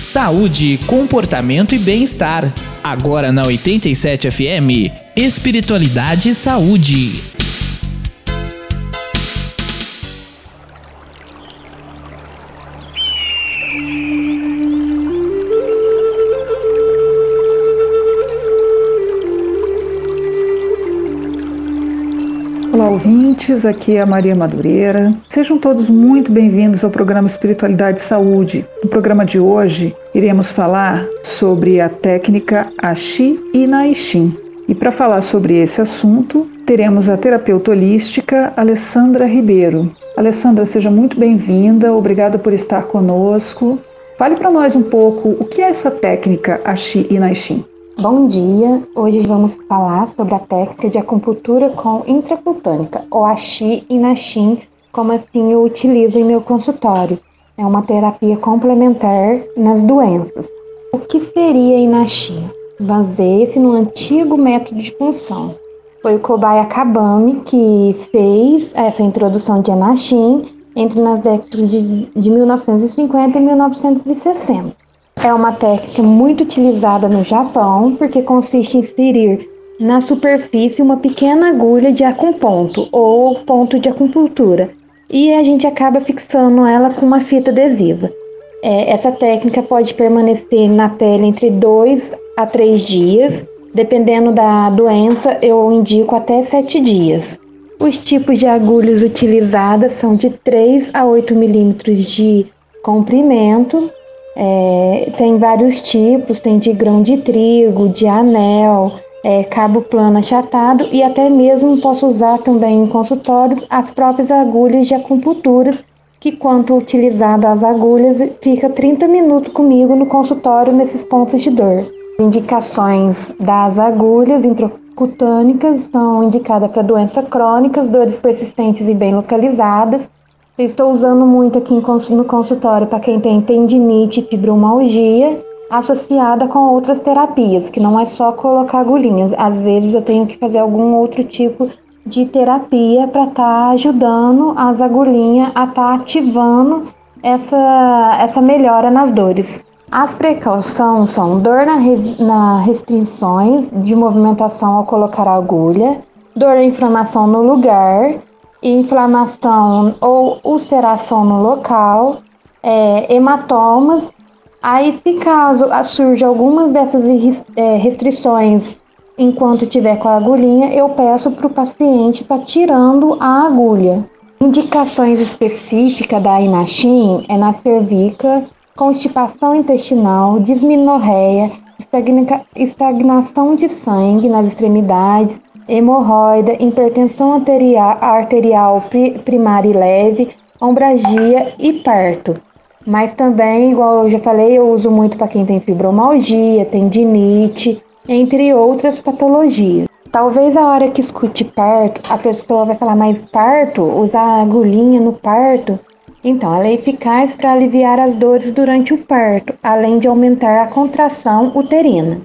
Saúde, comportamento e bem-estar. Agora na 87 FM, Espiritualidade e Saúde. Olá, ouvintes, aqui é a Maria Madureira. Sejam todos muito bem-vindos ao programa Espiritualidade e Saúde. No programa de hoje, iremos falar sobre a técnica Ashi e Naishin. E para falar sobre esse assunto, teremos a terapeuta holística Alessandra Ribeiro. Alessandra, seja muito bem-vinda, obrigada por estar conosco. Fale para nós um pouco o que é essa técnica Ashi e Naishin. Bom dia, hoje vamos falar sobre a técnica de acupuntura com intracutânica, ou Ashi e Naishin, como assim eu utilizo em meu consultório. É uma terapia complementar nas doenças. O que seria Inashin? Baseia-se no antigo método de punção. Foi o Kobayashi Akabami que fez essa introdução de Inashin entre nas décadas de 1950 e 1960. É uma técnica muito utilizada no Japão, porque consiste em inserir na superfície uma pequena agulha de acuponto, ou ponto de acupuntura, e a gente acaba fixando ela com uma fita adesiva. Essa técnica pode permanecer na pele entre 2 a 3 dias, dependendo da doença, eu indico até 7 dias. Os tipos de agulhas utilizadas são de 3 a 8 milímetros de comprimento. Tem vários tipos, tem de grão de trigo, de anel, cabo plano achatado e até mesmo posso usar também em consultórios as próprias agulhas de acupuntura, que quando utilizado as agulhas fica 30 minutos comigo no consultório nesses pontos de dor. Indicações das agulhas intracutânicas são indicadas para doenças crônicas, dores persistentes e bem localizadas. Estou usando muito aqui no consultório para quem tem tendinite e fibromialgia, associada com outras terapias, que não é só colocar agulhinhas. Às vezes eu tenho que fazer algum outro tipo de terapia para estar ajudando as agulhinhas a estar ativando essa melhora nas dores. As precauções são dor na restrições de movimentação ao colocar a agulha, dor e inflamação no lugar, inflamação ou ulceração no local, hematomas. Aí, se caso surja algumas dessas restrições enquanto estiver com a agulhinha, eu peço para o paciente estar tirando a agulha. Indicações específicas da Inashin é na cervica, constipação intestinal, dismenorreia, estagnação de sangue nas extremidades, hemorroida, hipertensão arterial primária e leve, ombragia e parto. Mas também, igual eu já falei, eu uso muito para quem tem fibromialgia, tendinite, entre outras patologias. Talvez a hora que escute parto, a pessoa vai falar, mas parto? Usar agulhinha no parto? Então, ela é eficaz para aliviar as dores durante o parto, além de aumentar a contração uterina.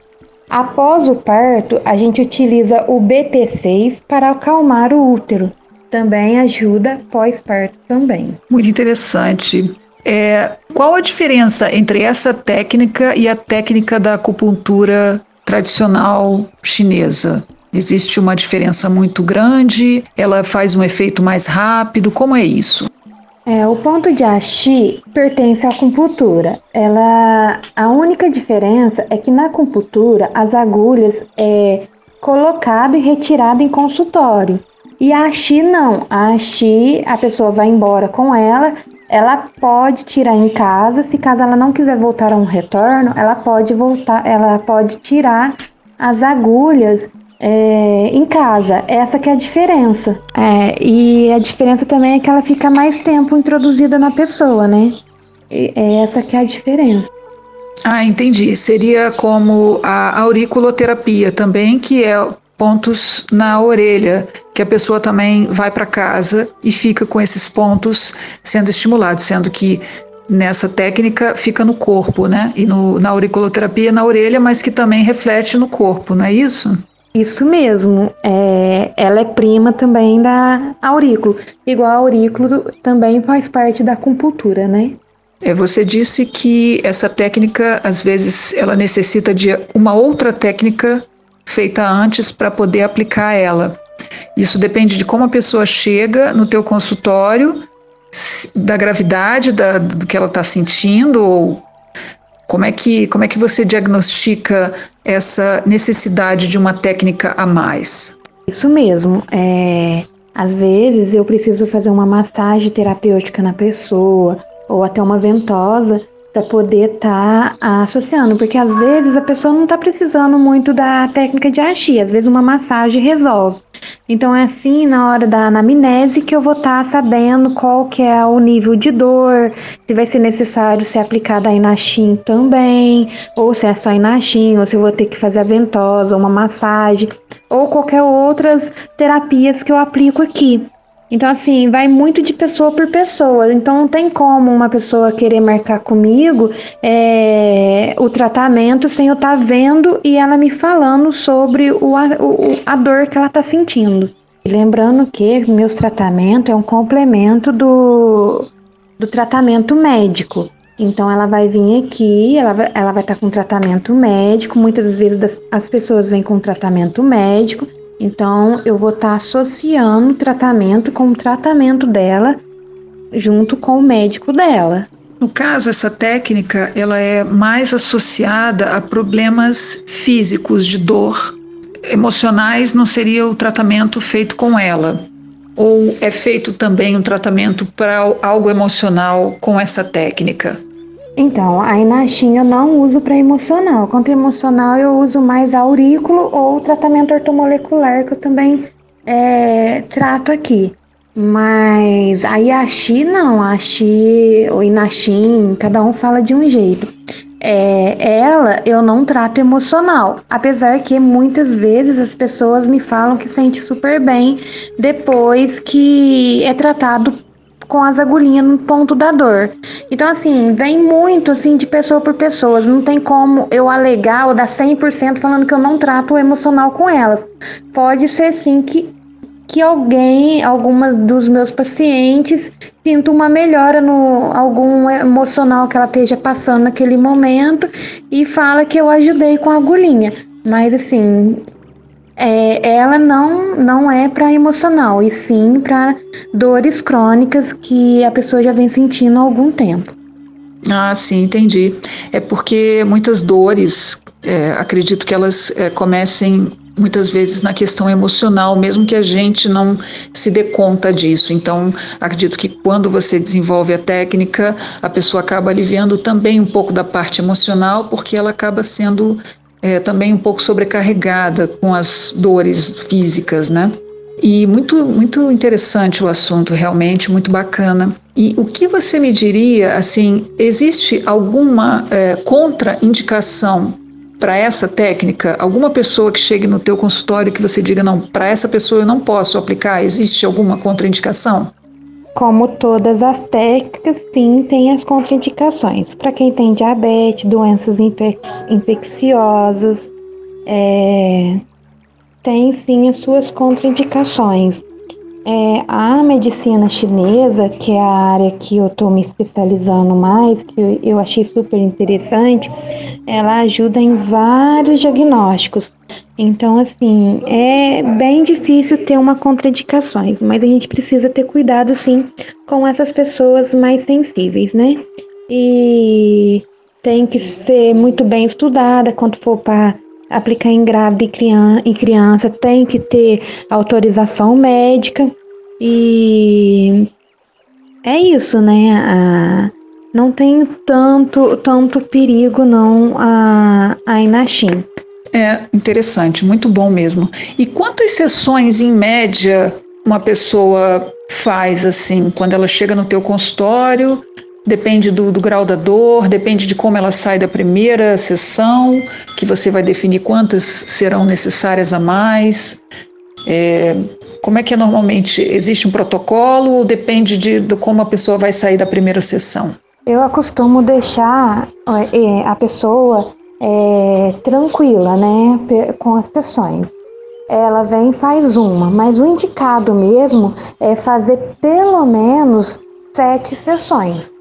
Após o parto, a gente utiliza o BT6 para acalmar o útero. Também ajuda pós-parto também. Muito interessante. Qual a diferença entre essa técnica e a técnica da acupuntura tradicional chinesa? Existe uma diferença muito grande? Ela faz um efeito mais rápido? Como é isso? O ponto de Ashi pertence à acupuntura. A única diferença é que na acupuntura as agulhas é colocada e retirada em consultório. E a Ashi não. A Ashi, a pessoa vai embora com ela pode tirar em casa. Se caso ela não quiser voltar a um retorno, ela pode tirar as agulhas em casa. Essa que é a diferença. E a diferença também é que ela fica mais tempo introduzida na pessoa, né? Essa que é a diferença. Entendi. Seria como a auriculoterapia também, que é pontos na orelha, que a pessoa também vai para casa e fica com esses pontos sendo estimulados, sendo que nessa técnica fica no corpo, né? E na auriculoterapia na orelha, mas que também reflete no corpo, não é isso? Isso mesmo, ela é prima também da aurículo, igual a aurículo também faz parte da acupuntura, né? Você disse que essa técnica, às vezes, ela necessita de uma outra técnica feita antes para poder aplicar ela. Isso depende de como a pessoa chega no teu consultório, da gravidade do que ela está sentindo, ou como é que você diagnostica essa necessidade de uma técnica a mais? Isso mesmo. Às vezes eu preciso fazer uma massagem terapêutica na pessoa, ou até uma ventosa, para poder estar associando, porque às vezes a pessoa não está precisando muito da técnica de Ashi, às vezes uma massagem resolve. Então é assim, na hora da anamnese, que eu vou estar sabendo qual que é o nível de dor, se vai ser necessário ser aplicada a Inachim também, ou se é só Inachim, ou se eu vou ter que fazer a ventosa, uma massagem, ou qualquer outras terapias que eu aplico aqui. Então, assim, vai muito de pessoa por pessoa. Então, não tem como uma pessoa querer marcar comigo o tratamento sem eu estar vendo e ela me falando sobre a dor que ela está sentindo. E lembrando que meus tratamentos é um complemento do tratamento médico. Então, ela vai vir aqui, ela vai estar com tratamento médico. Muitas das vezes as pessoas vêm com tratamento médico. Então, eu vou estar associando o tratamento com o tratamento dela, junto com o médico dela. No caso, essa técnica, ela é mais associada a problemas físicos de dor. Emocionais não seria o tratamento feito com ela? Ou é feito também um tratamento para algo emocional com essa técnica? Então, a Inachim eu não uso para emocional. Contra emocional eu uso mais aurículo ou tratamento ortomolecular, que eu também trato aqui. Mas a Yashi não, a Ashi ou Inachim, cada um fala de um jeito. Ela eu não trato emocional, apesar que muitas vezes as pessoas me falam que sente super bem depois que é tratado com as agulhinhas no ponto da dor. Então, assim, vem muito assim de pessoa por pessoa. Não tem como eu alegar ou dar 100% falando que eu não trato o emocional com elas. Pode ser sim que algumas dos meus pacientes sintam uma melhora no algum emocional que ela esteja passando naquele momento e fala que eu ajudei com a agulhinha. Mas, assim, ela não é para emocional, e sim para dores crônicas que a pessoa já vem sentindo há algum tempo. Ah, sim, entendi. É porque muitas dores, acredito que elas comecem muitas vezes na questão emocional, mesmo que a gente não se dê conta disso. Então, acredito que quando você desenvolve a técnica, a pessoa acaba aliviando também um pouco da parte emocional, porque ela acaba sendo também um pouco sobrecarregada com as dores físicas, né? E muito, muito interessante o assunto, realmente, muito bacana. E o que você me diria, assim, existe alguma contraindicação para essa técnica? Alguma pessoa que chegue no teu consultório que você diga, não, para essa pessoa eu não posso aplicar, existe alguma contraindicação? Como todas as técnicas, sim, tem as contraindicações. Para quem tem diabetes, doenças infecciosas, tem sim as suas contraindicações. A medicina chinesa, que é a área que eu estou me especializando mais, que eu achei super interessante, ela ajuda em vários diagnósticos. Então, assim, é bem difícil ter uma contraindicações, mas a gente precisa ter cuidado, sim, com essas pessoas mais sensíveis, né? E tem que ser muito bem estudada quando for para aplicar em grávida e criança, tem que ter autorização médica. E é isso, né? Não tem tanto perigo, não, a Inachim. Interessante, muito bom mesmo. E quantas sessões, em média, uma pessoa faz, assim, quando ela chega no teu consultório? Depende do grau da dor, depende de como ela sai da primeira sessão, que você vai definir quantas serão necessárias a mais. Como é que normalmente? Existe um protocolo ou depende de como a pessoa vai sair da primeira sessão? Eu acostumo deixar a pessoa tranquila, né, com as sessões. Ela vem e faz uma, mas o indicado mesmo é fazer pelo menos 7 sessões.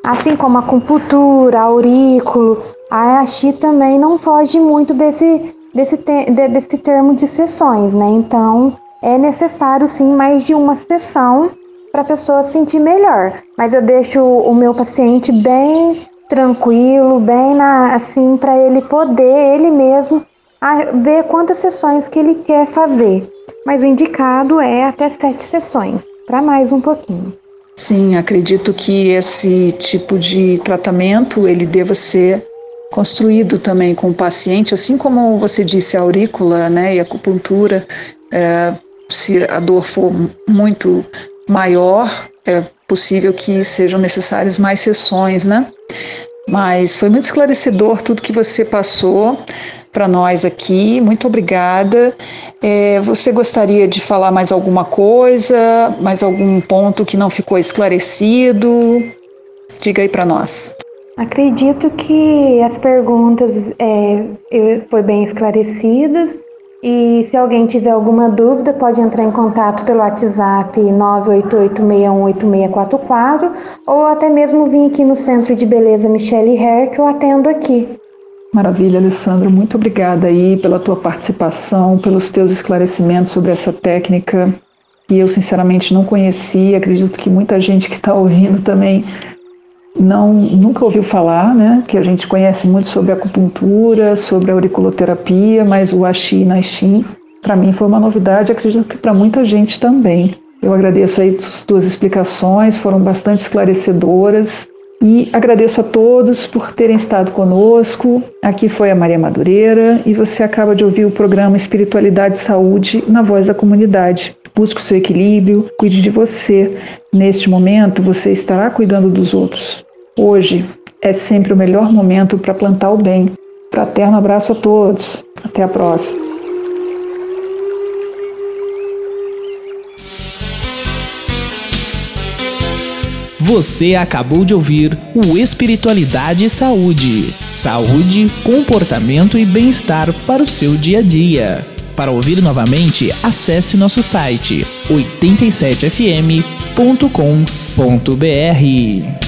Assim como a acupuntura, aurículo, a Ashi também não foge muito desse termo de sessões, né? Então, é necessário sim mais de uma sessão para a pessoa se sentir melhor. Mas eu deixo o meu paciente bem tranquilo, bem assim, para ele poder, ele mesmo, ver quantas sessões que ele quer fazer. Mas o indicado é até 7 sessões, para mais um pouquinho. Sim, acredito que esse tipo de tratamento, ele deva ser construído também com o paciente, assim como você disse, a aurícula, né, e a acupuntura, se a dor for muito maior, é possível que sejam necessárias mais sessões, né? Mas foi muito esclarecedor tudo que você passou para nós aqui, muito obrigada. Você gostaria de falar mais alguma coisa, mais algum ponto que não ficou esclarecido? Diga aí para nós. Acredito que as perguntas foi bem esclarecidas, e se alguém tiver alguma dúvida pode entrar em contato pelo WhatsApp 988618644 ou até mesmo vir aqui no Centro de Beleza Michele Hair, que eu atendo aqui. Maravilha, Alessandra, muito obrigada aí pela tua participação, pelos teus esclarecimentos sobre essa técnica que eu sinceramente não conhecia. Acredito que muita gente que está ouvindo também nunca ouviu falar, né? Que a gente conhece muito sobre a acupuntura, sobre a auriculoterapia, mas o Ashi e Nashin, para mim foi uma novidade, acredito que para muita gente também. Eu agradeço aí as tuas explicações, foram bastante esclarecedoras, e agradeço a todos por terem estado conosco. Aqui foi a Maria Madureira e você acaba de ouvir o programa Espiritualidade e Saúde na Voz da Comunidade. Busque o seu equilíbrio, cuide de você. Neste momento, você estará cuidando dos outros. Hoje é sempre o melhor momento para plantar o bem. Fraterno abraço a todos. Até a próxima. Você acabou de ouvir o Espiritualidade e Saúde. Saúde, comportamento e bem-estar para o seu dia a dia. Para ouvir novamente, acesse nosso site 87fm.com.br.